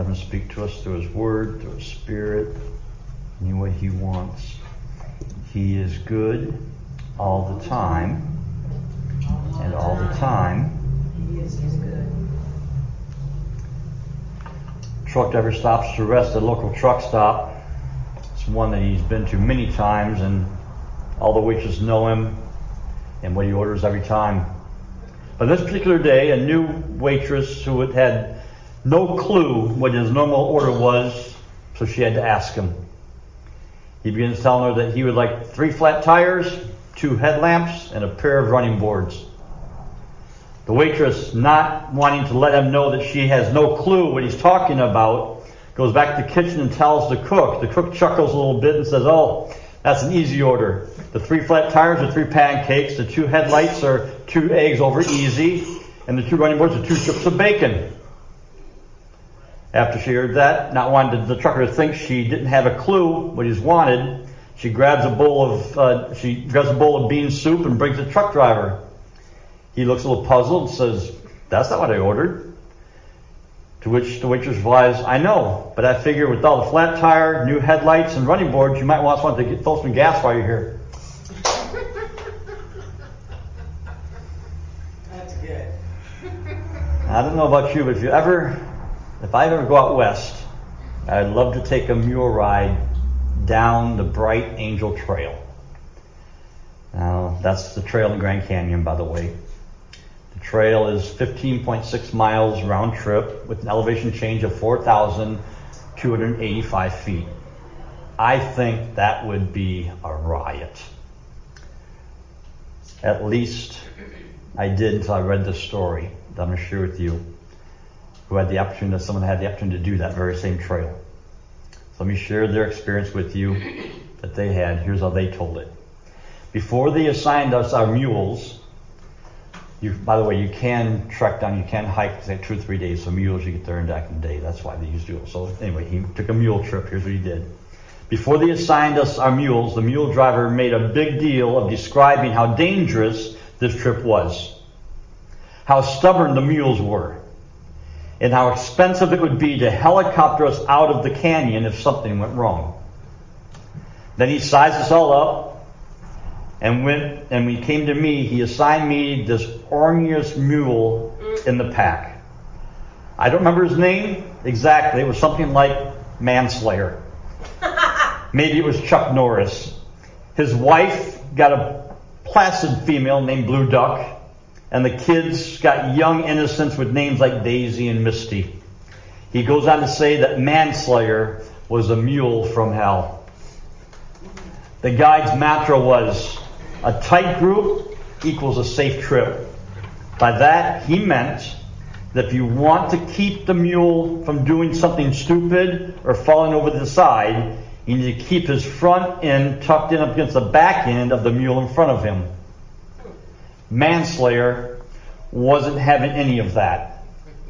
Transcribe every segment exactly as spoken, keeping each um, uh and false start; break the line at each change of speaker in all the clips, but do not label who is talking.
him speak to us through his word, through his spirit, any way he wants. He is good all the time, and all the time
He is good.
Truck driver stops to rest at a local truck stop. It's one that he's been to many times, and all the waitresses know him and what he orders every time. But this particular day, a new waitress who had had no clue what his normal order was, so she had to ask him. He begins telling her that he would like three flat tires, two headlamps, and a pair of running boards. The waitress, not wanting to let him know that she has no clue what he's talking about, goes back to the kitchen and tells the cook. The cook chuckles a little bit and says, "Oh, that's an easy order. The three flat tires are three pancakes, the two headlights are two eggs over easy, and the two running boards are two strips of bacon." After she heard that, not wanting the trucker to think she didn't have a clue what he's wanted, she grabs a bowl of uh, she grabs a bowl of bean soup and brings it to the truck driver. He looks a little puzzled and says, "That's not what I ordered." To which the waitress replies, "I know, but I figure with all the flat tire, new headlights, and running boards, you might want someone to get, fill some gas while you're here."
That's good.
I don't know about you, but if you ever, if I ever go out west, I'd love to take a mule ride down the Bright Angel Trail. Now, that's the trail in Grand Canyon, by the way. The trail is fifteen point six miles round trip with an elevation change of four thousand two hundred eighty-five feet. I think that would be a riot. At least I did until I read this story that I'm going to share with you, who had the opportunity, someone had the opportunity to do that very same trail. So let me share their experience with you that they had. Here's how they told it. Before they assigned us our mules, you, by the way, you can trek down, you can hike like two or three days. So mules, you get there in back in the day. That's why they used mules. So anyway, he took a mule trip. Here's what he did. Before they assigned us our mules, the mule driver made a big deal of describing how dangerous this trip was, how stubborn the mules were, and how expensive it would be to helicopter us out of the canyon if something went wrong. Then he sized us all up. And when and when he came to me, he assigned me this ornery mule in the pack. I don't remember his name exactly. It was something like Manslayer. Maybe it was Chuck Norris. His wife got a placid female named Blue Duck, and the kids got young innocents with names like Daisy and Misty. He goes on to say that Manslayer was a mule from hell. The guide's mantra was, "A tight group equals a safe trip." By that, he meant that if you want to keep the mule from doing something stupid or falling over the side, you need to keep his front end tucked in up against the back end of the mule in front of him. Manslayer wasn't having any of that.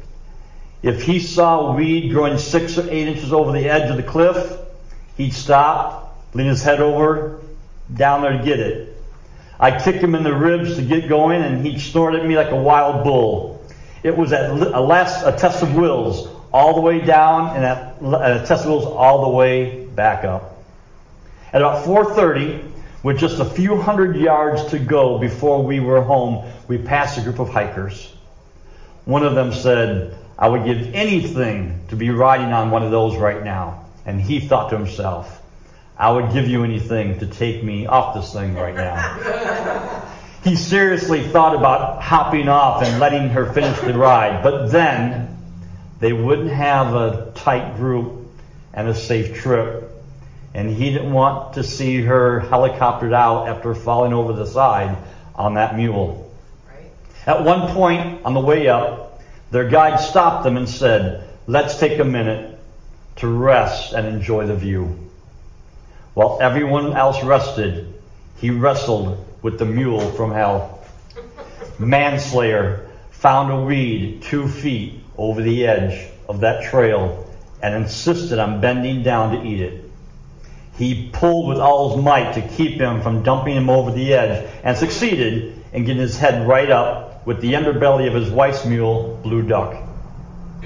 If he saw weed growing six or eight inches over the edge of the cliff, he'd stop, lean his head over, down there to get it. I'd kick him in the ribs to get going, and he'd snort at me like a wild bull. It was at a, last, a test of wills all the way down, and at, a test of wills all the way back up. At about four thirty, with just a few hundred yards to go before we were home, we passed a group of hikers. One of them said, "I would give anything to be riding on one of those right now." And he thought to himself, "I would give you anything to take me off this thing right now." He seriously thought about hopping off and letting her finish the ride, but then they wouldn't have a tight group and a safe trip, and he didn't want to see her helicoptered out after falling over the side on that mule.
Right.
At one point on the way up, their guide stopped them and said, "Let's take a minute to rest and enjoy the view." While everyone else rested, he wrestled with the mule from hell. Manslayer found a weed two feet over the edge of that trail and insisted on bending down to eat it. He pulled with all his might to keep him from dumping him over the edge and succeeded in getting his head right up with the underbelly of his wife's mule, Blue Duck.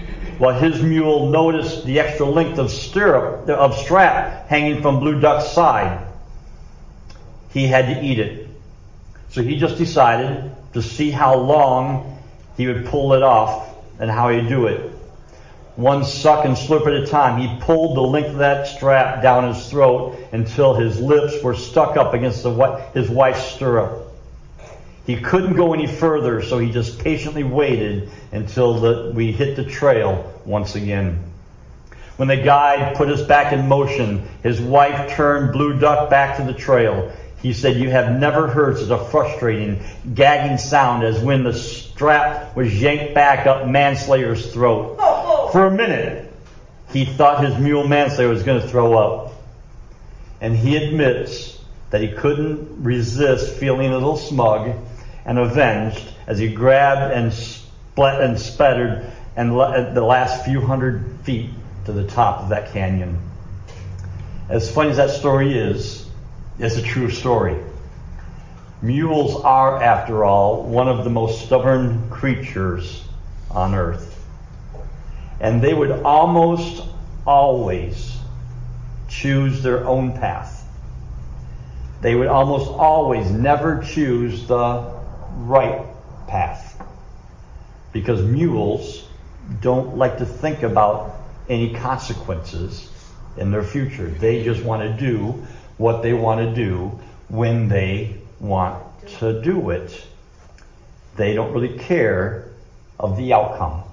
Well, his mule noticed the extra length of stirrup, of strap hanging from Blue Duck's side. He had to eat it. So he just decided to see how long he would pull it off and how he'd do it. One suck and slurp at a time, he pulled the length of that strap down his throat until his lips were stuck up against the, his wife's stirrup. He couldn't go any further, so he just patiently waited until the, we hit the trail once again. When the guide put us back in motion, his wife turned Blue Duck back to the trail. He said, "You have never heard such a frustrating, gagging sound as when the strap was yanked back up Manslayer's throat." For a minute, he thought his mule Manslayer was going to throw up. And he admits that he couldn't resist feeling a little smug and avenged as he grabbed and split and sputtered and the last few hundred feet to the top of that canyon. As funny as that story is, it's a true story. Mules are, after all, one of the most stubborn creatures on earth. And they would almost always choose their own path. They would almost always never choose the right path. Because mules don't like to think about any consequences in their future. They just want to do what they want to do when they want to do it. They don't really care of the outcome.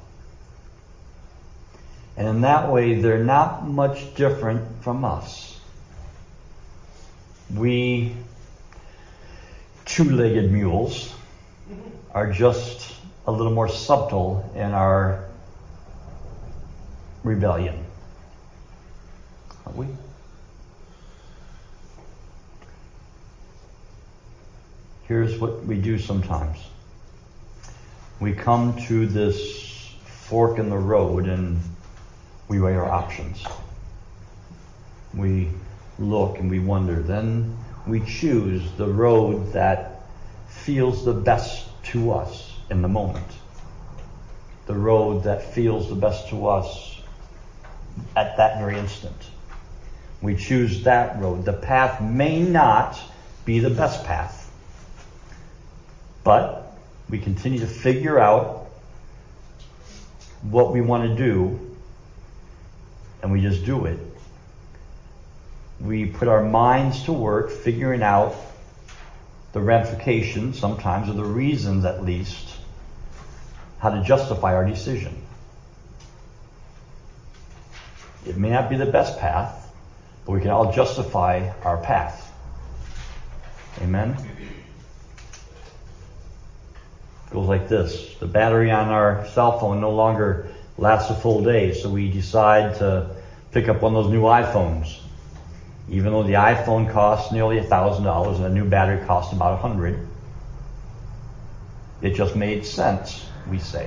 And in that way, they're not much different from us. We two-legged mules are just a little more subtle in our rebellion. Aren't we? Here's what we do sometimes. We come to this fork in the road and we weigh our options. We look and we wonder. Then we choose the road that feels the best to us in the moment. The road that feels the best to us at that very instant. We choose that road. The path may not be the best path, but we continue to figure out what we want to do, and we just do it. We put our minds to work figuring out the ramifications, sometimes, or the reasons at least, how to justify our decision. It may not be the best path, but we can all justify our path. Amen? It goes like this. The battery on our cell phone no longer lasts a full day, so we decide to pick up one of those new iPhones. Even though the iPhone costs nearly a thousand dollars and a new battery costs about a hundred, it just made sense, we say.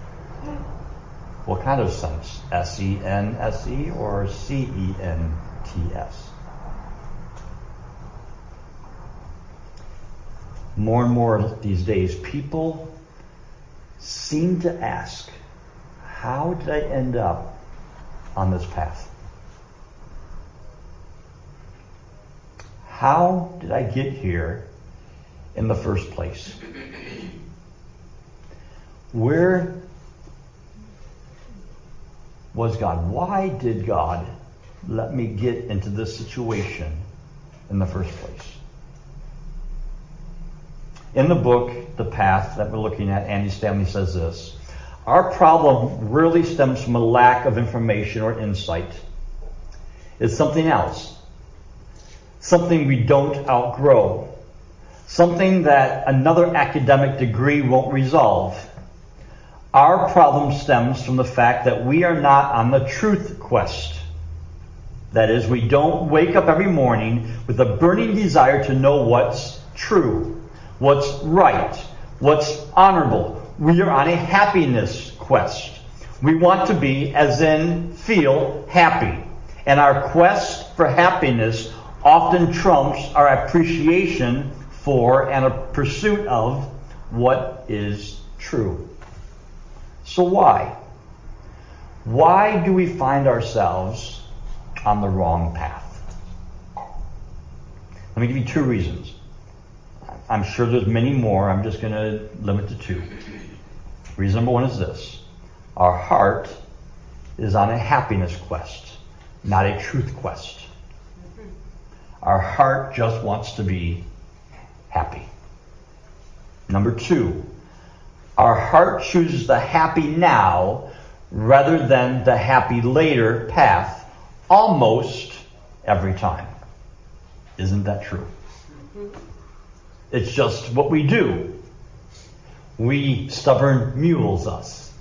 What kind of sense? S E N S E or C E N T S? More and more these days, people seem to ask, how did I end up on this path? How did I get here in the first place? Where was God? Why did God let me get into this situation in the first place? In the book, The Path, that we're looking at, Andy Stanley says this: our problem really stems from a lack of information or insight. It's something else. Something we don't outgrow. Something that another academic degree won't resolve. Our problem stems from the fact that we are not on the truth quest. That is, we don't wake up every morning with a burning desire to know what's true, what's right, what's honorable. We are on a happiness quest. We want to be, as in feel, happy. And our quest for happiness often trumps our appreciation for and a pursuit of what is true. So why? Why do we find ourselves on the wrong path? Let me give you two reasons. I'm sure there's many more. I'm just going to limit to two. Reason number one is this. Our heart is on a happiness quest, not a truth quest. Our heart just wants to be happy. Number two, our heart chooses the happy now rather than the happy later path almost every time. Isn't that true? It's just what we do. We stubborn mules us.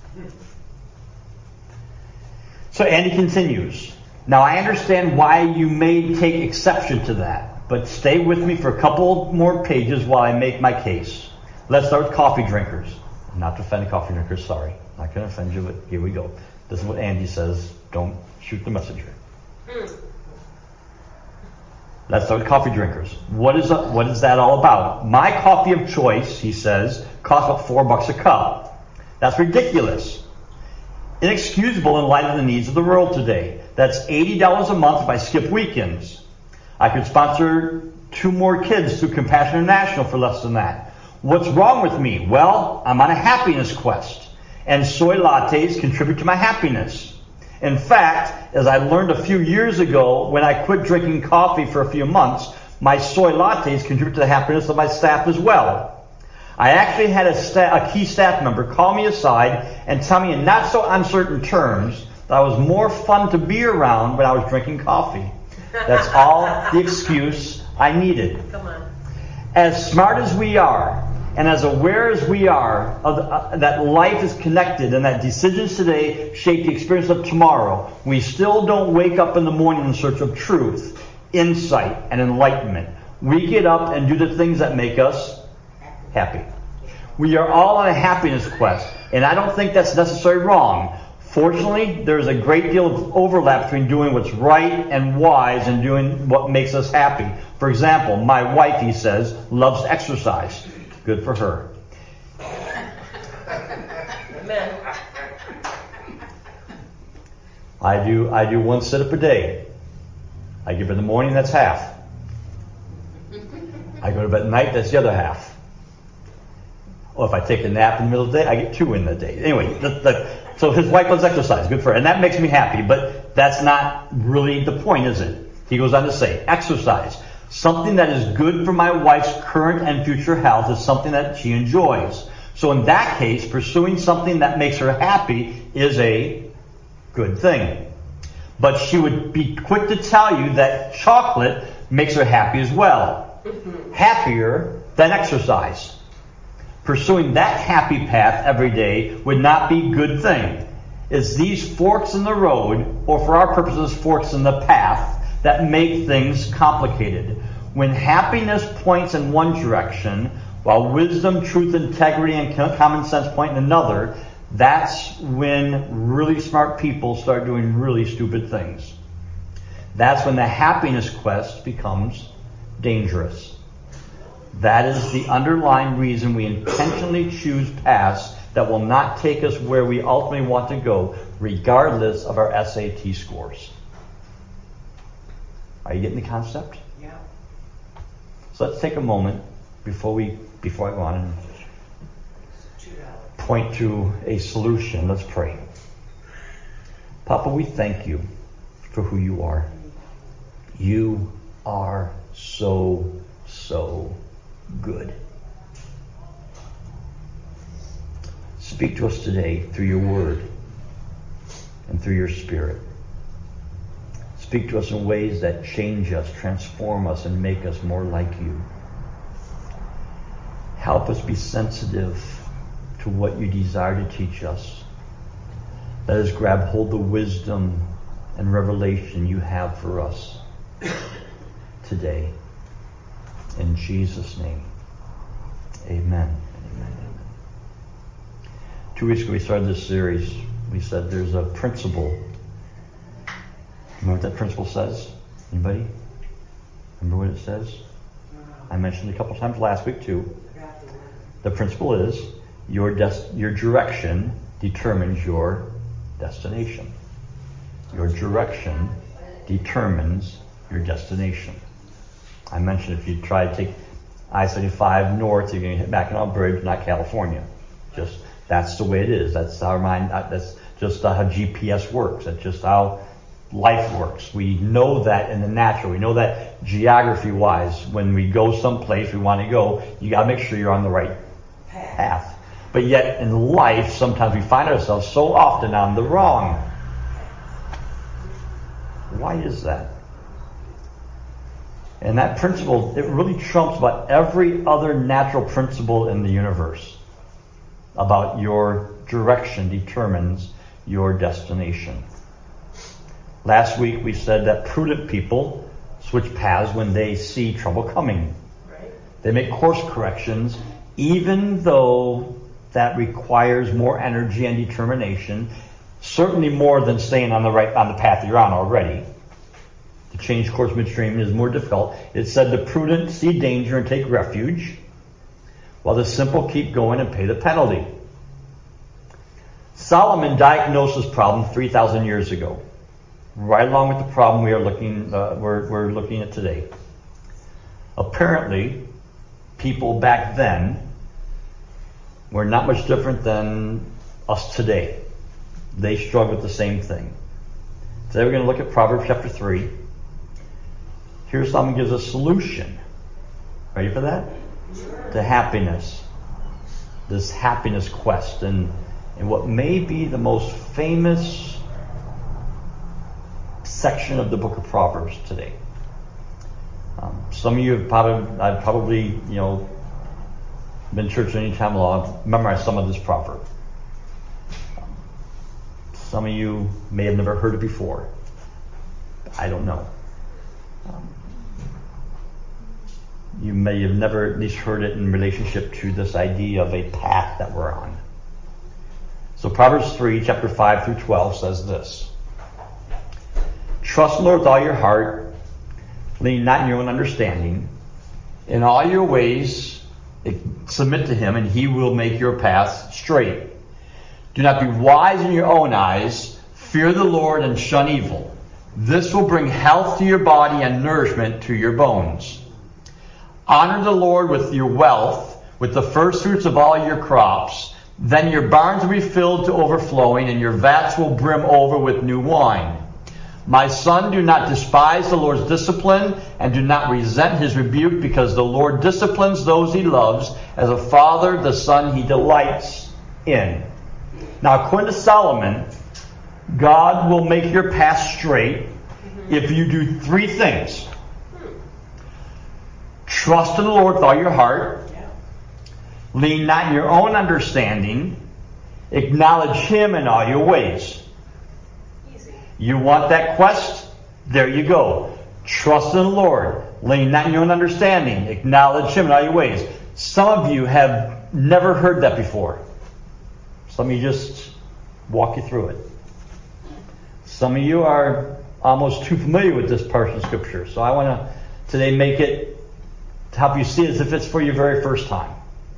So Andy continues. Now I understand why you may take exception to that, but stay with me for a couple more pages while I make my case. Let's start with coffee drinkers. Not to offend coffee drinkers, sorry. Not going to offend you, but here we go. This is what Andy says. Don't shoot the messenger. Let's start with coffee drinkers. What is a, what is that all about? My coffee of choice, he says, costs about four bucks a cup. That's ridiculous. Inexcusable in light of the needs of the world today. That's eighty dollars a month if I skip weekends. I could sponsor two more kids through Compassion International for less than that. What's wrong with me? Well, I'm on a happiness quest, and soy lattes contribute to my happiness. In fact, as I learned a few years ago when I quit drinking coffee for a few months, my soy lattes contribute to the happiness of my staff as well. I actually had a, sta- a key staff member call me aside and tell me in not so uncertain terms that I was more fun to be around when I was drinking coffee. That's all the excuse I needed.
Come on.
As smart as we are, and as aware as we are of the, uh, that life is connected and that decisions today shape the experience of tomorrow, we still don't wake up in the morning in search of truth, insight, and enlightenment. We get up and do the things that make us happy. We are all on a happiness quest, and I don't think that's necessarily wrong. Fortunately, there's a great deal of overlap between doing what's right and wise and doing what makes us happy. For example, my wife, he says, loves to exercise. Good for her.
Amen.
I do I do one sit-up a day. I get up in the morning, that's half. I go to bed at night, that's the other half. Or if I take a nap in the middle of the day, I get two in the day. Anyway, the, the, so his wife loves exercise. Good for her. And that makes me happy. But that's not really the point, is it? He goes on to say, exercise. Something that is good for my wife's current and future health is something that she enjoys. So in that case, pursuing something that makes her happy is a good thing. But she would be quick to tell you that chocolate makes her happy as well. Happier than exercise. Pursuing that happy path every day would not be a good thing. It's these forks in the road, or for our purposes, forks in the path, that make things complicated. When happiness points in one direction, while wisdom, truth, integrity, and common sense point in another, that's when really smart people start doing really stupid things. That's when the happiness quest becomes dangerous. That is the underlying reason we intentionally choose paths that will not take us where we ultimately want to go, regardless of our S A T scores. Are you getting the concept?
Yeah.
So let's take a moment before we before I go on and point to a solution. Let's pray. Papa, we thank you for who you are. You are so, so good. Speak to us today through your word and through your spirit. Speak to us in ways that change us, transform us, and make us more like you. Help us be sensitive to what you desire to teach us. Let us grab hold of the wisdom and revelation you have for us today. In Jesus' name, amen. Amen. Amen. Two weeks ago we started this series. We said there's a principle. Remember what that principle says? Anybody? Remember what it says? I mentioned it a couple times last week too. The principle is your des- your direction determines your destination. Your direction determines your destination. I mentioned if you try to take I seventy-five north, you're going to hit Mackinac Bridge, not California. Just, that's the way it is. That's our mind, that's just how G P S works. That's just how life works. We know that in the natural. We know that geography-wise. When we go someplace we want to go, you got to make sure you're on the right path. But yet in life, sometimes we find ourselves so often on the wrong. Why is that? And that principle, it really trumps about every other natural principle in the universe. About your direction determines your destination. Last week we said that prudent people switch paths when they see trouble coming. Right. They make course corrections, even though that requires more energy and determination, certainly more than staying on the right on the path you're on already. To change course midstream is more difficult. It said the prudent see danger and take refuge, while the simple keep going and pay the penalty. Solomon diagnosed this problem three thousand years ago, right along with the problem we are looking uh, we're, we're looking at today. Apparently, people back then were not much different than us today. They struggled with the same thing. Today we're going to look at Proverbs chapter three. Here Solomon gives a solution. Ready for that? Sure. To happiness. This happiness quest. And, and what may be the most famous section of the book of Proverbs today. Um, some of you have probably, I've probably, you know, been in church any time long, memorized some of this proverb. Um, some of you may have never heard it before. I don't know. Um, you may have never at least heard it in relationship to this idea of a path that we're on. So Proverbs three, chapter five through twelve says this. Trust in the Lord with all your heart, lean not in your own understanding. In all your ways submit to him, and he will make your path straight. Do not be wise in your own eyes. Fear the Lord and shun evil. This will bring health to your body and nourishment to your bones. Honor the Lord with your wealth, with the first fruits of all your crops. Then your barns will be filled to overflowing, and your vats will brim over with new wine. My son, do not despise the Lord's discipline, and do not resent his rebuke, because the Lord disciplines those he loves, as a father the son he delights in. Now, according to Solomon, God will make your path straight if you do three things. Trust in the Lord with all your heart. Lean not in your own understanding. Acknowledge him in all your ways. Easy. You want that quest? There you go. Trust in the Lord. Lean not in your own understanding. Acknowledge him in all your ways. Some of you have never heard that before. Some of you just walk you through it. Some of you are almost too familiar with this portion of Scripture. So I want to today make it to help you see it as if it's for your very first time.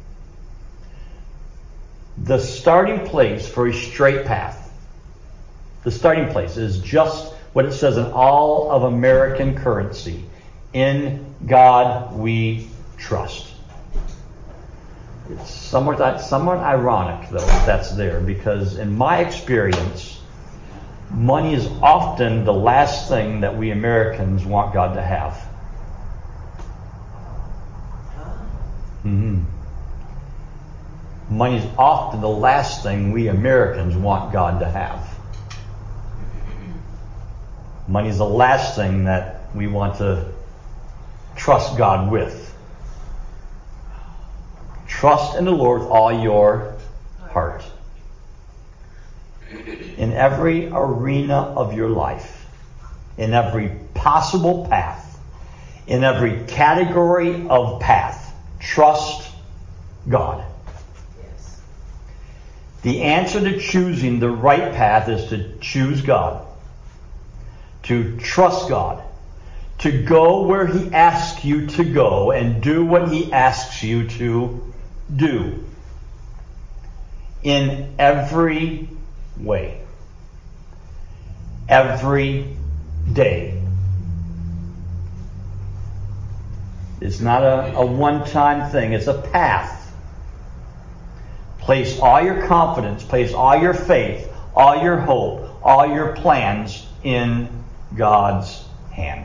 The starting place for a straight path, the starting place is just what it says in all of American currency. In God we trust. It's somewhat, somewhat ironic, though, that that's there, because in my experience, money is often the last thing that we Americans want God to have. Mm-hmm. Money is often the last thing we Americans want God to have. Money is the last thing that we want to trust God with. Trust in the Lord with all your heart. In every arena of your life, in every possible path, in every category of path, trust God. Yes. The answer to choosing the right path is to choose God. To trust God. To go where he asks you to go and do what he asks you to do. In every way. every day. It's not a, a one-time thing. It's a path. Place all your confidence, place all your faith, all your hope, all your plans in God's hand.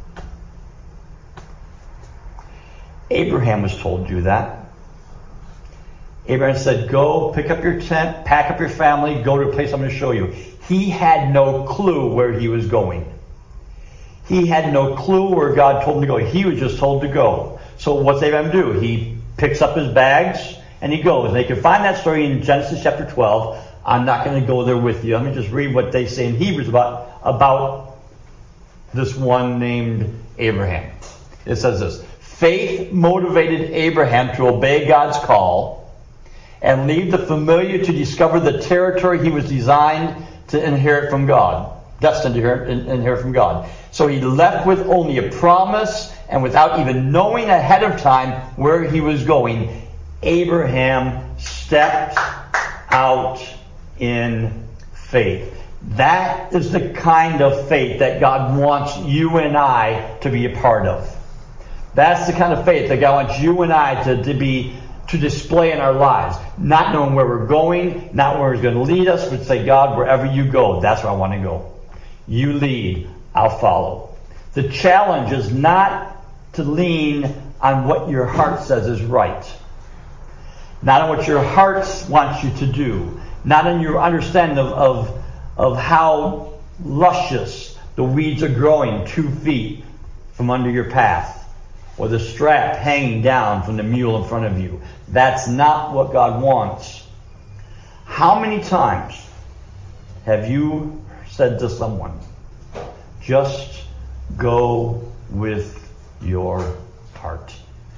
Abraham was told to do that. Abraham said, go pick up your tent, pack up your family, go to a place I'm going to show you. He had no clue where he was going. He had no clue where God told him to go. He was just told to go. So what's Abraham do? He picks up his bags and he goes. And you can find that story in Genesis chapter twelve. I'm not going to go there with you. Let me just read what they say in Hebrews about, about this one named Abraham. It says this. Faith motivated Abraham to obey God's call and leave the familiar to discover the territory he was designed to inherit from God. Destined to inherit from God. So he left with only a promise and without even knowing ahead of time where he was going. Abraham stepped out in faith. That is the kind of faith that God wants you and I to be a part of. That's the kind of faith that God wants you and I to, to be to display in our lives. Not knowing where we're going, not where He's going to lead us, but say, God, wherever you go, that's where I want to go. You lead, I'll follow. The challenge is not to lean on what your heart says is right. Not on what your heart wants you to do. Not on your understanding of, of, of how luscious the weeds are growing two feet from under your path. Or the strap hanging down from the mule in front of you. That's not what God wants. How many times have you said to someone, just go with your heart?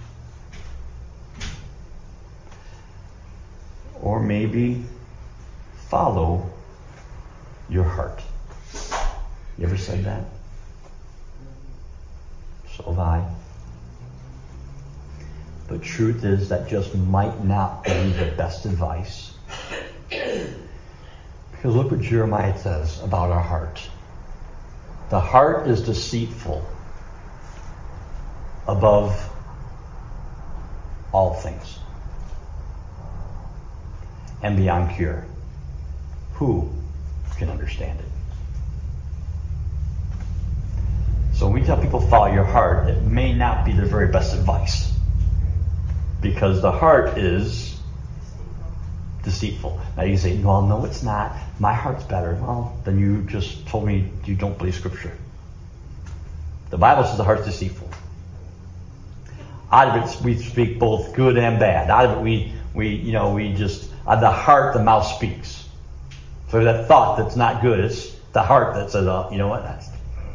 Or maybe follow your heart. You ever said that? So have I. But truth is that just might not be the best advice. Because look what Jeremiah says about our heart. The heart is deceitful above all things and beyond cure. Who can understand it? So when we tell people follow your heart, it may not be the very best advice. Because the heart is deceitful. Now you can say, well, no, it's not. My heart's better. Well, then you just told me you don't believe Scripture. The Bible says the heart's deceitful. Out of it, we speak both good and bad. Out of it, we, we you know, we just, out of the heart, the mouth speaks. So that thought that's not good, it's the heart that says, oh, you know what, that's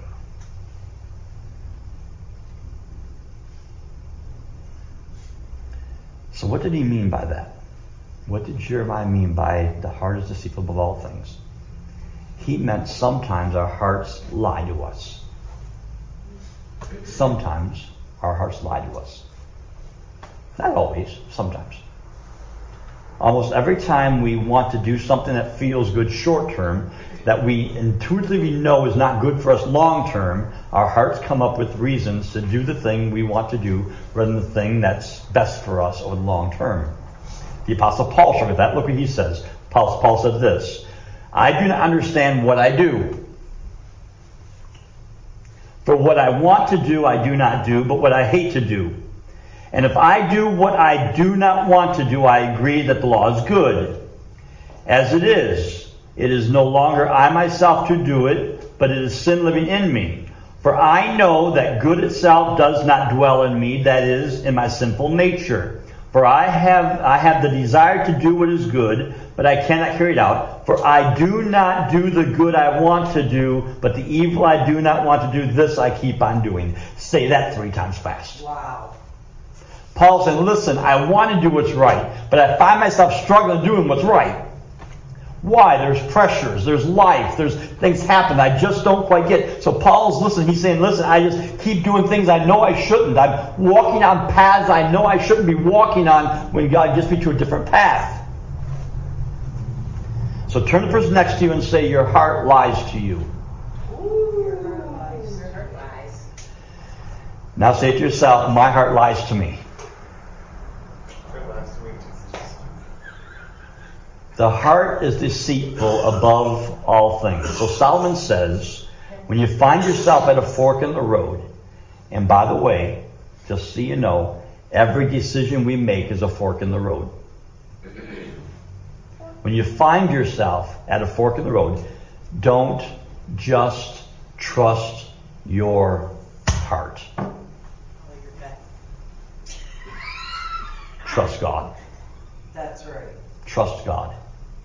So what did he mean by that? What did Jeremiah mean by the heart is deceitful above all things? He meant sometimes our hearts lie to us. Sometimes our hearts lie to us. Not always, sometimes. Almost every time we want to do something that feels good short term, that we intuitively know is not good for us long term, our hearts come up with reasons to do the thing we want to do rather than the thing that's best for us over the long term. The Apostle Paul showed that. Look what he says. Paul, Paul said this, I do not understand what I do. For what I want to do, I do not do, but what I hate to do. And if I do what I do not want to do, I agree that the law is good. As it is, it is no longer I myself to do it, but it is sin living in me. For I know that good itself does not dwell in me, that is, in my sinful nature. For I have I have the desire to do what is good, but I cannot carry it out. For I do not do the good I want to do, but the evil I do not want to do, this I keep on doing. Say that three times fast.
Wow.
Paul said, listen, I want to do what's right, but I find myself struggling doing what's right. Why? There's pressures, there's life, there's things happen I just don't quite get. So Paul's listening, he's saying, listen, I just keep doing things I know I shouldn't. I'm walking on paths I know I shouldn't be walking on when God gets me to a different path. So turn to the person next to you and say, your heart lies to you. Now say to yourself, my heart lies to me. The heart is deceitful above all things. So Solomon says, when you find yourself at a fork in the road, and by the way, just so you know, every decision we make is a fork in the road. When you find yourself at a fork in the road, don't just trust your heart. Trust God.
That's right.
Trust God.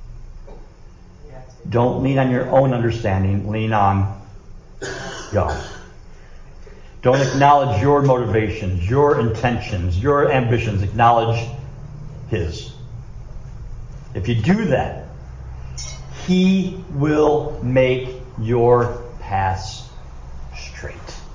Don't lean on your own understanding. Lean on God. Don't acknowledge your motivations, your intentions, your ambitions. Acknowledge His. If you do that, He will make your paths straight.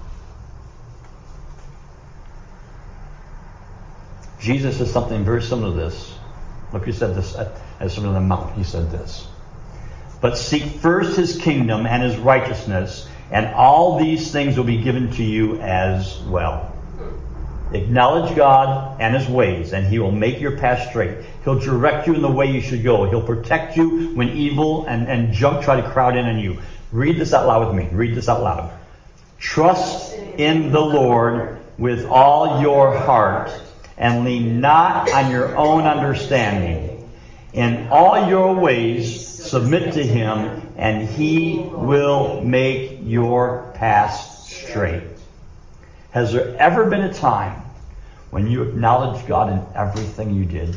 Jesus said something very similar to this. Look, He said this at, at Sermon on the Mount. He said this. But seek first His kingdom and His righteousness, and all these things will be given to you as well. Acknowledge God and His ways, and He will make your path straight. He'll direct you in the way you should go. He'll protect you when evil and, and junk try to crowd in on you. Read this out loud with me. Read this out loud. Trust in the Lord with all your heart, and lean not on your own understanding. In all your ways submit to Him, and He will make your paths straight. Has there ever been a time when you acknowledged God in everything you did?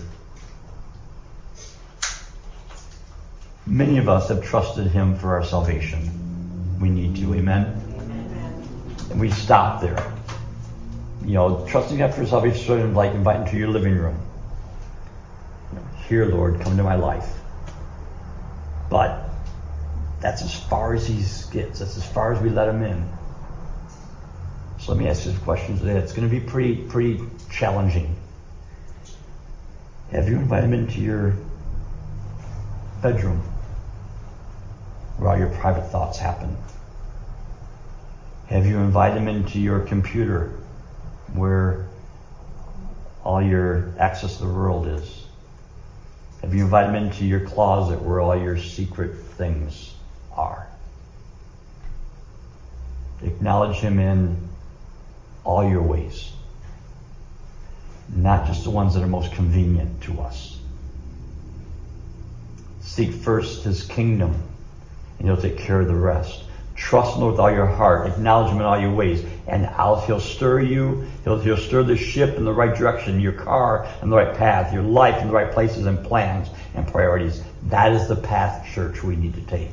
Many of us have trusted Him for our salvation. We need to, amen? And we stop there. You know, trusting God for salvation is sort of like inviting to your living room. You know, here, Lord, come into my life. But that's as far as He gets. That's as far as we let Him in. So let me ask you some questions today. It's going to be pretty, pretty challenging. Have you invited Him into your bedroom, where all your private thoughts happen? Have you invited Him into your computer, where all your access to the world is? Have you invited Him into your closet, where all your secret things are? Acknowledge Him in all your ways, not just the ones that are most convenient to us. Seek first His kingdom, and He'll take care of the rest. Trust Him with all your heart. Acknowledge Him in all your ways, and I'll, He'll stir you. He'll, he'll stir the ship in the right direction, your car in the right path, your life in the right places and plans and priorities. That is the path, church, we need to take.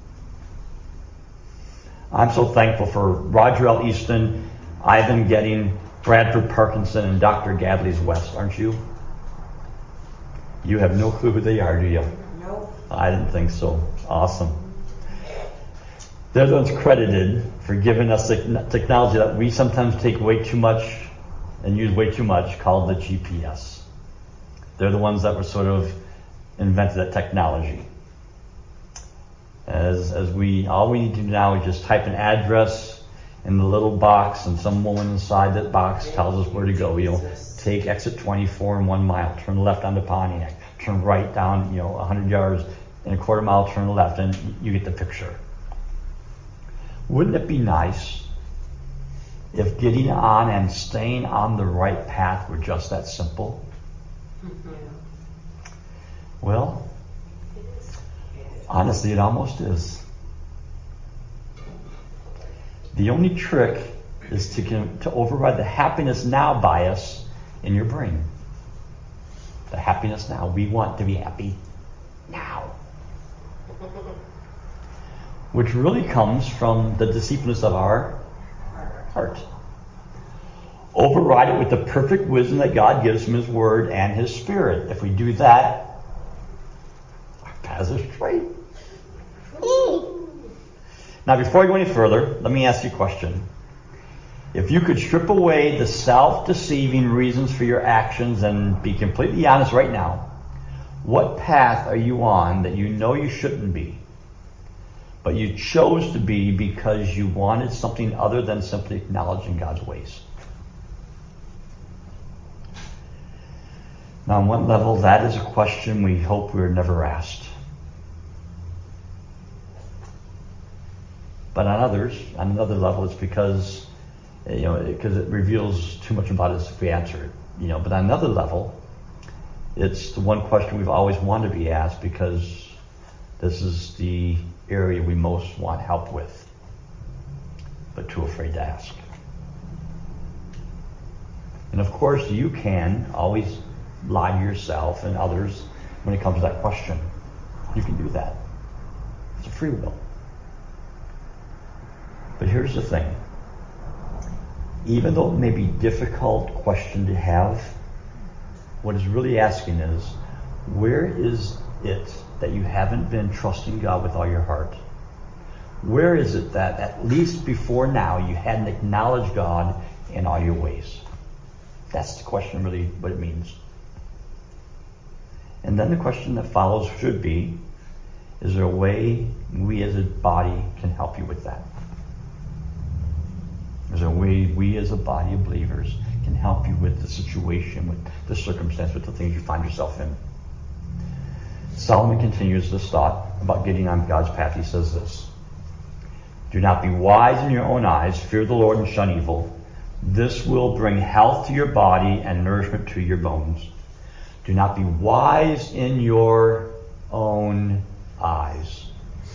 I'm so thankful for Roger L. Easton, Ivan Getting, Bradford Parkinson, and Doctor Gadley's West, aren't you? You have no clue who they are, do you?
No.
I didn't think so. Awesome. They're the ones credited for giving us technology that we sometimes take way too much and use way too much, called the G P S. They're the ones that were sort of invented that technology. As as we, all we need to do now is just type an address in the little box, and some woman inside that box tells us where to go. You know, take exit twenty-four in one mile, turn left onto Pontiac, turn right down, you know, one hundred yards and a quarter mile, turn left, and you get the picture. Wouldn't it be nice if getting on and staying on the right path were just that simple? Well, honestly, it almost is. The only trick is to to override the happiness now bias in your brain. The happiness now. We want to be happy now. Which really comes from the deceitfulness of our heart. Override it with the perfect wisdom that God gives from His Word and His Spirit. If we do that, our paths are straight. Now, before I go any further, let me ask you a question. If you could strip away the self-deceiving reasons for your actions and be completely honest right now, what path are you on that you know you shouldn't be, but you chose to be because you wanted something other than simply acknowledging God's ways? On one level, that is a question we hope we're never asked. But on others, on another level, it's because, you know, because it reveals too much about us if we answer it. You know, but on another level, it's the one question we've always wanted to be asked because this is the area we most want help with, but too afraid to ask. And of course, you can always lie to yourself and others when it comes to that question. You can do that. It's a free will. But here's the thing. Even though it may be a difficult question to have, what it's really asking is, where is it that you haven't been trusting God with all your heart? Where is it that, at least before now, you hadn't acknowledged God in all your ways? That's the question, really, what it means. And then the question that follows should be, is there a way we as a body can help you with that? Is there a way we as a body of believers can help you with the situation, with the circumstance, with the things you find yourself in? Solomon continues this thought about getting on God's path. He says this: do not be wise in your own eyes. Fear the Lord and shun evil. This will bring health to your body and nourishment to your bones. Do not be wise in your own eyes.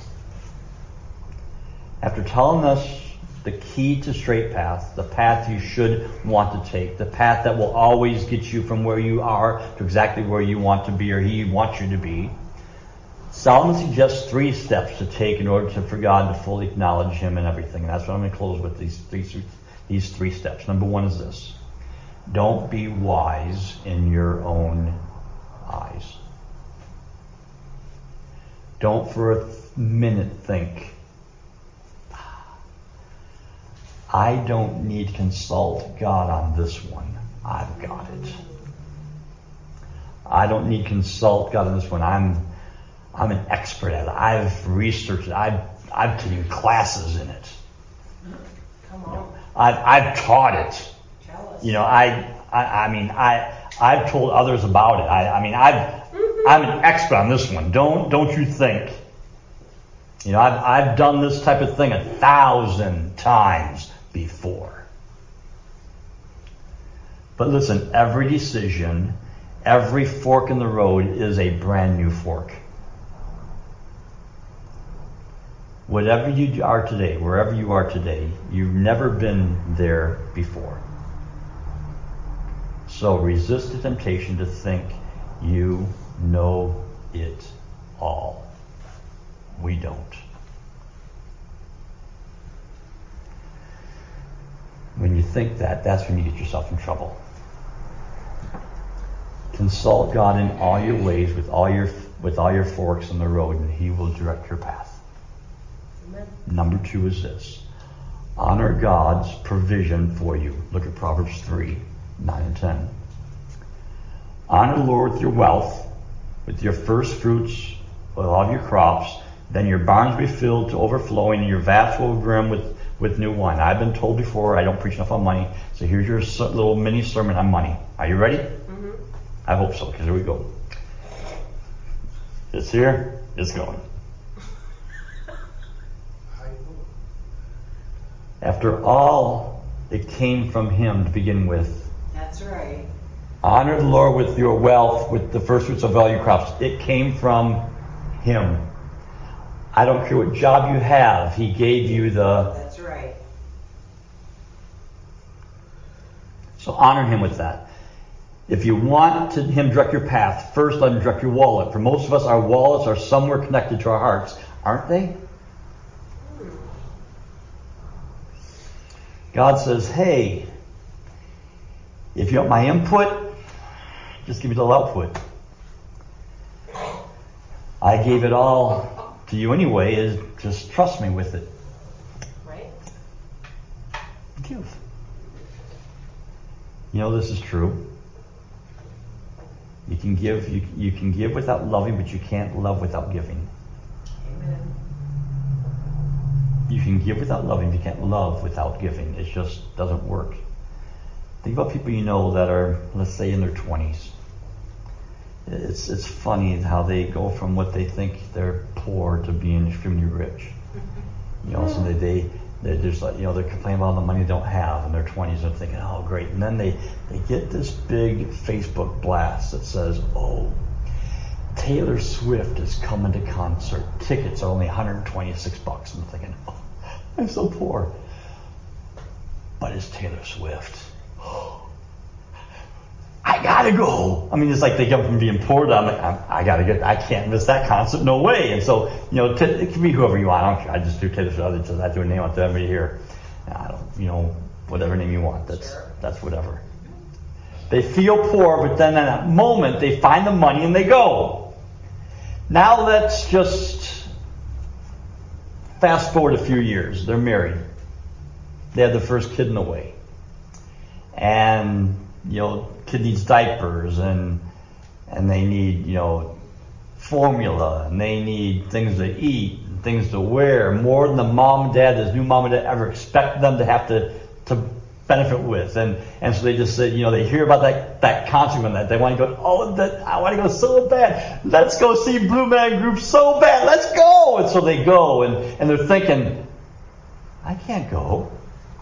After telling us the key to straight path, the path you should want to take, the path that will always get you from where you are to exactly where you want to be or he wants you to be, Solomon suggests three steps to take in order to, for God to fully acknowledge him and everything. And that's what I'm going to close with, these three, these three steps. Number one is this: don't be wise in your own eyes. Don't for a minute think, I don't need to consult God on this one. I've got it. I don't need to consult God on this one. I'm I'm an expert at it. I've researched it. I've I've taken classes in it.
Come on.
You know, I've I've taught it.
Tell us.
You know, I I, I mean I I've told others about it. I, I mean I've I'm an expert on this one. Don't don't you think? You know, I've I've done this type of thing a thousand times before. But listen, every decision, every fork in the road is a brand new fork. Whatever you are today, wherever you are today, you've never been there before. So resist the temptation to think you know it all. We don't. When you think that, that's when you get yourself in trouble. Consult God in all your ways with all your with all your forks in the road, and he will direct your path.
Amen.
Number two is this: honor God's provision for you. Look at Proverbs three, nine and ten. Honor the Lord with your wealth, with your first fruits, with all of your crops. Then your barns will be filled to overflowing, and your vats will brim with, with new wine. I've been told before I don't preach enough on money, so here's your little mini sermon on money. Are you ready?
Mm-hmm.
I hope so, because here we go. It's here, it's going. After all, it came from him to begin with.
That's right.
Honor the Lord with your wealth, with the first fruits of all your crops. It came from him. I don't care what job you have, he gave you the...
That's right.
So honor him with that. If you want to, him direct your path, first let him direct your wallet. For most of us, our wallets are somewhere connected to our hearts, aren't they? God says, hey, if you want my input, just give me the output. I gave it all to you anyway, is just trust me with it.
Right?
Give. You know this is true. You can give you, you can give without loving, but you can't love without giving.
Amen.
You can give without loving, you can't love without giving. It just doesn't work. Think about people you know that are, let's say, in their twenties. it's it's funny how they go from what they think they're poor to being extremely rich. You know, so they, they they're just like, you know, they're complaining about all the money they don't have in their twenties and thinking, oh great. And then they, they get this big Facebook blast that says, oh, Taylor Swift is coming to concert. Tickets are only one hundred twenty-six bucks. I'm thinking, oh, I'm so poor. But it's Taylor Swift. I gotta go. I mean, it's like they come from being poor to I'm like, I, I gotta get, I can't miss that concert, no way. And so, you know, t- it can be whoever you want. I don't care. I just do Taylor Swift. I do a name out to everybody here. I don't, you know, whatever name you want. That's, that's whatever. They feel poor, but then in that moment, they find the money and they go. Now let's just fast forward a few years. They're married. They had their first kid in the way. And, you know, kid needs diapers and and they need, you know, formula and they need things to eat and things to wear more than the mom and dad, this new mom and dad ever expect them to have to, to benefit with. And and so they just said, you know, they hear about that, that concert and that they want to go, oh, that, I want to go so bad. Let's go see Blue Man Group so bad. Let's go. And so they go and, and they're thinking, I can't go.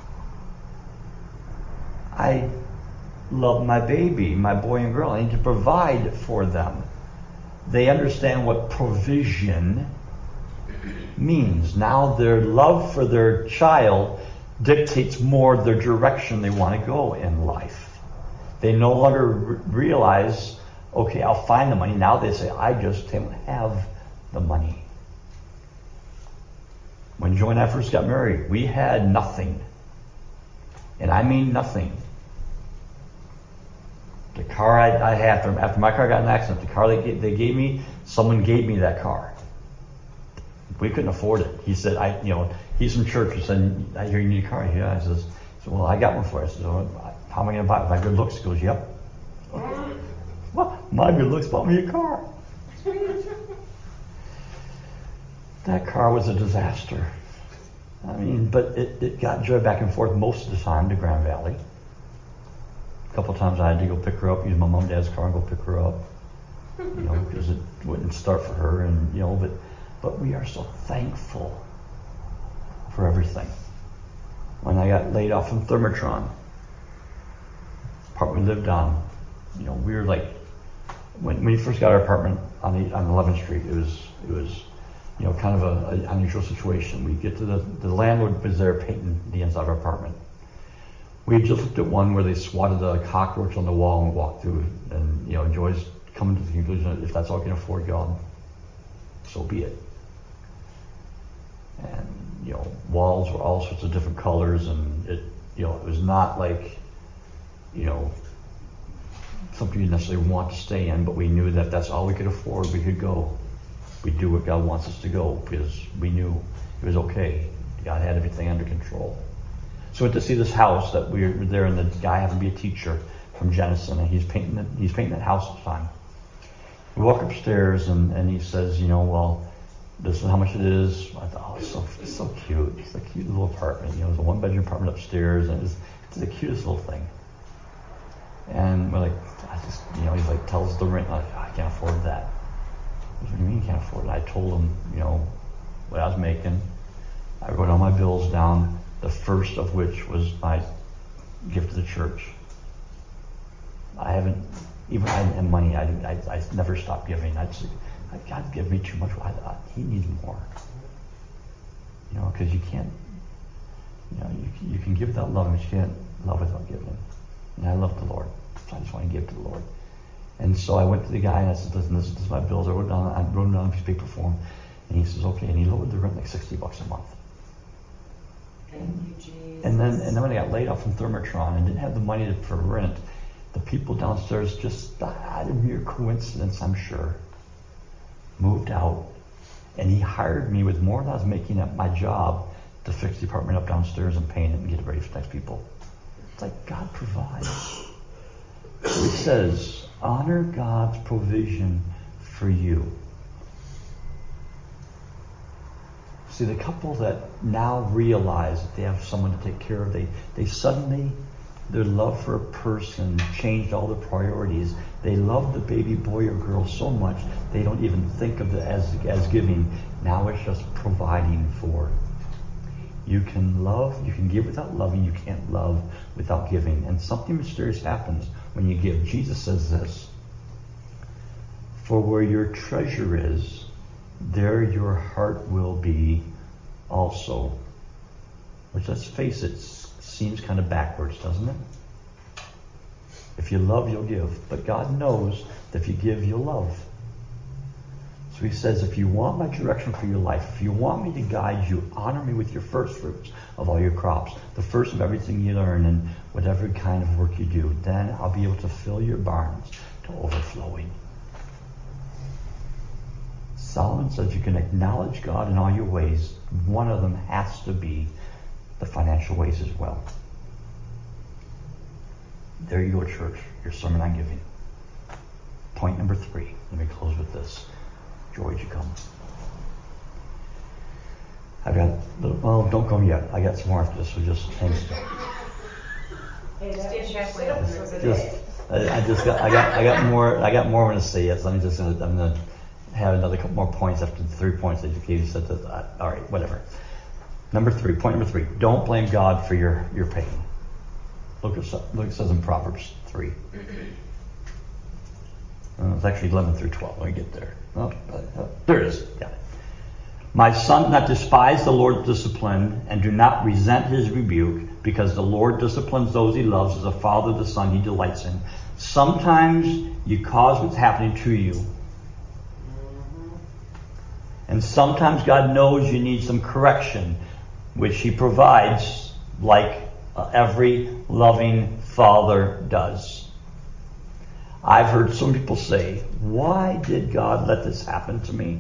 I love my baby, my boy and girl. I need to provide for them. They understand what provision means. Now their love for their child dictates more their direction they want to go in life. They no longer re- realize, okay, I'll find the money. Now they say, I just don't have the money. When Joy and I first got married, we had nothing. And I mean nothing. The car I, I had, after, after my car got in an accident, the car they gave, they gave me, someone gave me that car. We couldn't afford it. He said, I, you know, he's from church. He said, I hear you need a car. Yeah. I says, so, well, I got one for you. I said, well, how am I going to buy it? My good looks? He goes, yep. Well, my good looks bought me a car. That car was a disaster. I mean, but it, it got Joy back and forth most of the time to Grand Valley. A couple of times I had to go pick her up, use my mom and dad's car and go pick her up, you know, because it wouldn't start for her, and you know, but but we are so thankful for everything. When I got laid off from Thermotron, apartment we lived on, you know, we were like, when, when we first got our apartment on the, on eleventh Street, it was it was, you know, kind of a, a unusual situation. We get to the the landlord was there painting the inside of our apartment. We had just looked at one where they swatted a cockroach on the wall and walked through it. And, you know, Joy's coming to the conclusion that if that's all we can afford, God, so be it. And, you know, walls were all sorts of different colors, and it, you know, it was not like, you know, something you necessarily want to stay in, but we knew that if that's all we could afford, we could go. We'd do what God wants us to go, because we knew it was okay. God had everything under control. So we went to see this house that we were there, and the guy happened to be a teacher from Jenison, and he's painting it, he's painting that house at the time. We walk upstairs, and, and he says, you know, well, this is how much it is. I thought, oh, it's so, it's so cute. It's a cute little apartment. You know, it's a one-bedroom apartment upstairs, and it's, it's the cutest little thing. And we're like, I just, you know, he's like, tell us the rent. I'm like, oh, I can't afford that. What do you mean you can't afford it? I told him, you know, what I was making. I wrote all my bills down, the first of which was my gift to the church. I haven't, even I didn't have money, I, I, I never stopped giving. I just, God give me too much. I, I, he needs more. You know, because you can't, you know, you, you can give without loving, but you can't love without giving. And I love the Lord, so I just want to give to the Lord. And so I went to the guy and I said, listen, this, this is my bills. I wrote down, I wrote them down on a piece of paper for him. And he says, okay. And he lowered the rent like sixty bucks a month.
Thank you, Jesus.
And then, and then when I got laid off from Thermotron and didn't have the money to, for rent, the people downstairs, just out of mere coincidence, I'm sure, moved out. And he hired me with more than I was making at my job to fix the apartment up downstairs and paint it and get it ready for next people. It's like God provides. So he says, honor God's provision for you. See, the couple that now realize that they have someone to take care of, they, they suddenly, their love for a person changed all their priorities. They love the baby boy or girl so much they don't even think of it as, as giving. Now it's just providing for. You can love, you can give without loving, you can't love without giving. And something mysterious happens when you give. Jesus says this, for where your treasure is, there your heart will be also. Which, let's face it, seems kind of backwards, doesn't it? If you love, you'll give. But God knows that if you give, you'll love. So he says, if you want my direction for your life, if you want me to guide you, honor me with your first fruits of all your crops, the first of everything you learn and whatever kind of work you do, then I'll be able to fill your barns to overflowing. Solomon says you can acknowledge God in all your ways. One of them has to be the financial ways as well. There you go, church. Your sermon on giving. Point number three. Let me close with this. Joy, would you come? I've got, well, don't come yet. I got some more after this, so just hang still.
Hey, just halfway up
Just, I, I just got, I got, I got more, I got more I'm going to say yet, so I'm just going to, I'm going to have another couple more points after the three points that you gave. You said that, uh, all right, whatever. Number three, point number three. Don't blame God for your, your pain. Look at, look, it says in Proverbs three. Uh, it's actually eleven through twelve. Let me get there. Oh, uh, there it is. Got it. My son, do not despise the Lord's discipline, and do not resent his rebuke, because the Lord disciplines those he loves, as a father the son he delights in. Sometimes you cause what's happening to you. And sometimes God knows you need some correction, which he provides like uh, every loving father does. I've heard some people say, why did God let this happen to me?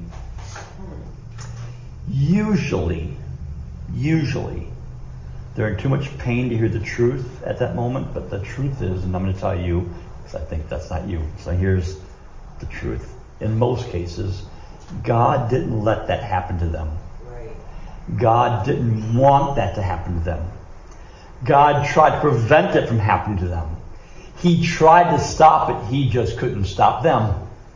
Usually, usually, they're in too much pain to hear the truth at that moment, but the truth is, and I'm going to tell you, because I think that's not you, so here's the truth. In most cases, God didn't let that happen to them.
Right.
God didn't want that to happen to them. God tried to prevent it from happening to them. He tried to stop it. He just couldn't stop them.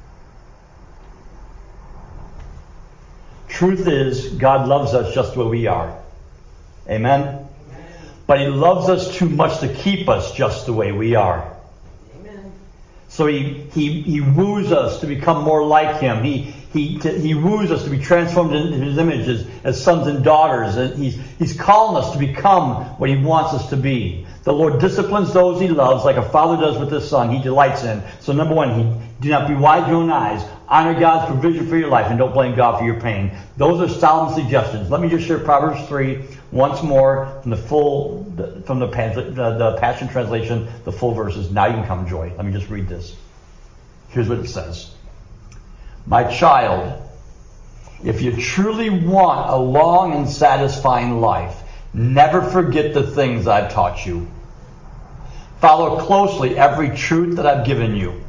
Truth is, God loves us just the way we are. Amen? Amen? But he loves us too much to keep us just the way we are.
Amen.
So he, he, he woos us to become more like him. He, he, to, he woos us to be transformed into his images as sons and daughters. And he's, he's calling us to become what he wants us to be. The Lord disciplines those he loves like a father does with his son he delights in. So number one, he, do not be wise in your own eyes. Honor God's provision for your life and don't blame God for your pain. Those are Solomon's suggestions. Let me just share Proverbs three once more from the full, from the, the, the Passion Translation, the full verses. Now you can come, Joy. Let me just read this. Here's what it says. My child, if you truly want a long and satisfying life, never forget the things I've taught you. Follow closely every truth that I've given you.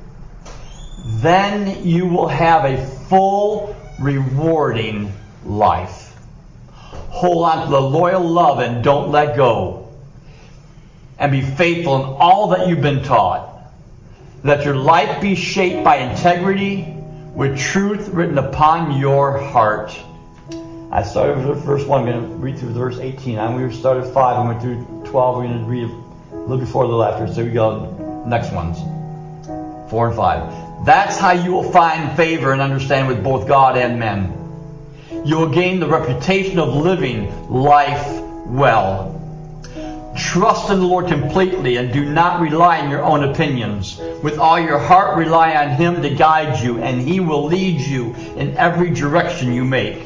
Then you will have a full, rewarding life. Hold on to the loyal love and don't let go. And be faithful in all that you've been taught. Let your life be shaped by integrity with truth written upon your heart. I started with verse one. I'm going to read through verse eighteen. And we started five and went through twelve. We're going to read a little before, a little after. So we go. Next ones. Four and five. That's how you will find favor and understand with both God and men. You will gain the reputation of living life well. Trust in the Lord completely and do not rely on your own opinions. With all your heart, rely on him to guide you, and he will lead you in every direction you make.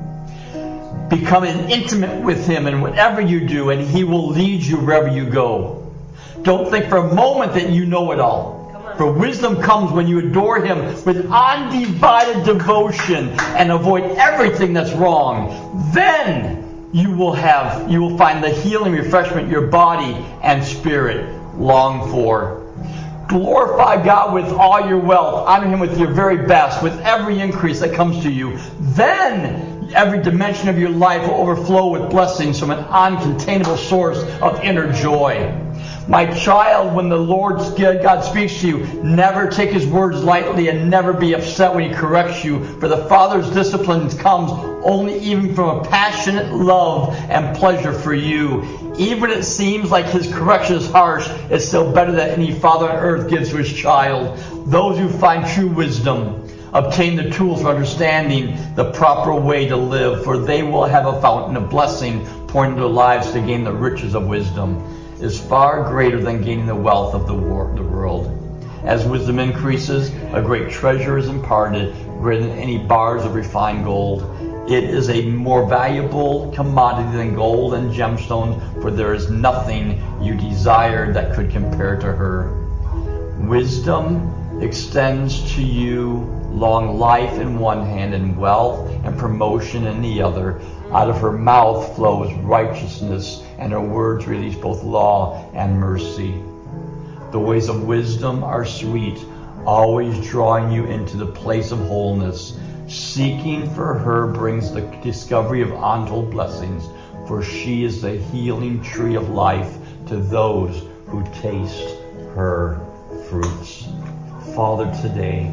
Become intimate with him in whatever you do, and he will lead you wherever you go. Don't think for a moment that you know it all. For wisdom comes when you adore him with undivided devotion and avoid everything that's wrong. Then you will have, you will find the healing refreshment your body and spirit long for. Glorify God with all your wealth. Honor Him with your very best, with every increase that comes to you. Then every dimension of your life will overflow with blessings from an uncontainable source of inner joy. My child, when the Lord God speaks to you, never take His words lightly and never be upset when He corrects you. For the Father's discipline comes only even from a passionate love and pleasure for you. Even when it seems like His correction is harsh, it's still better than any father on earth gives to his child. Those who find true wisdom obtain the tools for understanding the proper way to live, for they will have a fountain of blessing pouring into their lives to gain the riches of wisdom. Is far greater than gaining the wealth of the world. As wisdom increases, a great treasure is imparted, greater than any bars of refined gold. It is a more valuable commodity than gold and gemstones, for there is nothing you desire that could compare to her. Wisdom extends to you long life in one hand and wealth and promotion in the other. Out of her mouth flows righteousness, and her words release both law and mercy. The ways of wisdom are sweet, always drawing you into the place of wholeness. Seeking for her brings the discovery of untold blessings, for she is the healing tree of life to those who taste her fruits. Father, today,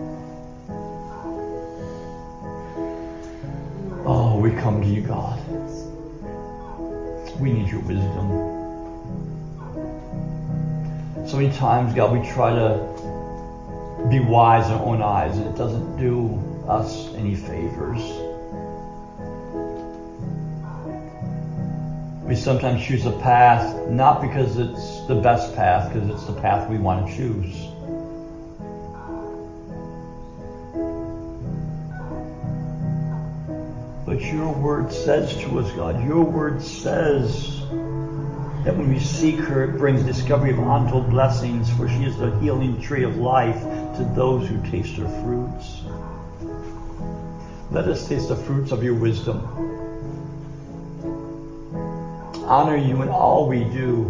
oh, we come to you, God. We need your wisdom. So many times, God, we try to be wise in our own eyes, and it doesn't do us any favors. We sometimes choose a path, not because it's the best path, because it's the path we want to choose. But your word says to us, God, your word says that when we seek her, it brings discovery of untold blessings, for she is the healing tree of life to those who taste her fruits. Let us taste the fruits of your wisdom. Honor you in all we do.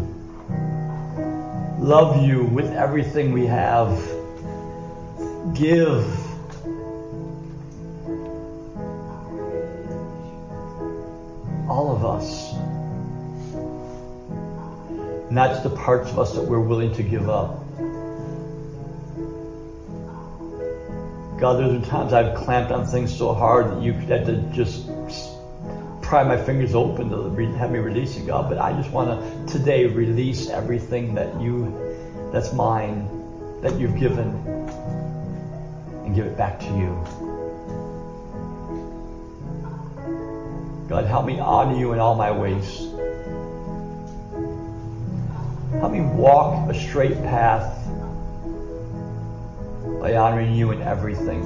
Love you with everything we have. Give. All of us. Not just the parts of us that we're willing to give up. God, there's been times I've clamped on things so hard that you had to just pry my fingers open to have me release it, God. But I just want to today release everything that you, that's mine, that you've given, and give it back to you. God, help me honor you in all my ways. Help me walk a straight path by honoring you in everything.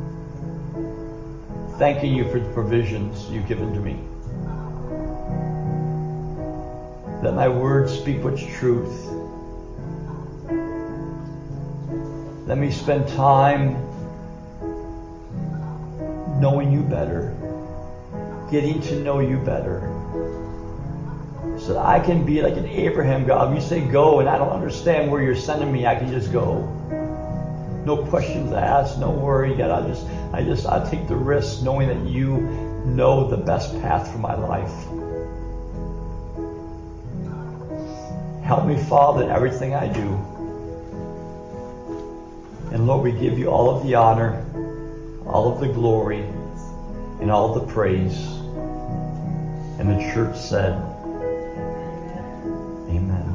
Thanking you for the provisions you've given to me. Let my words speak what's truth. Let me spend time knowing you better, getting to know you better, so that I can be like an Abraham, God. You say go, and I don't understand where you're sending me. I can just go. No questions asked, no worry, God. I just, I just, I take the risk knowing that you know the best path for my life. Help me, Father, in everything I do. And Lord, we give you all of the honor, all of the glory, and all of the praise. And the church said, Amen.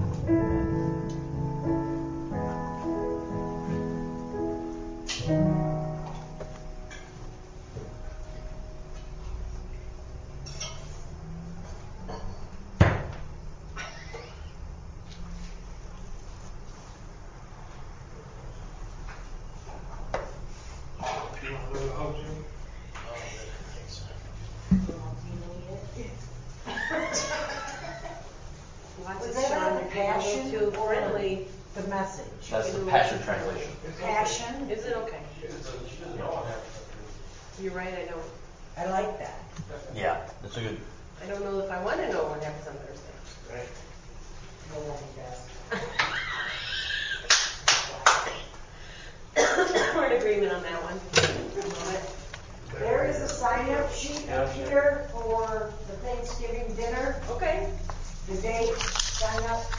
Was that on the Passion or
friendly.
the Message?
That's the Passion Translation.
Passion?
Is it okay? You're right, I don't.
I like that.
Yeah, that's a good.
I don't know if I want to know what happens on Thursday.
Nobody does.
in agreement on that one.
There is a sign-up sheet up here for the Thanksgiving dinner.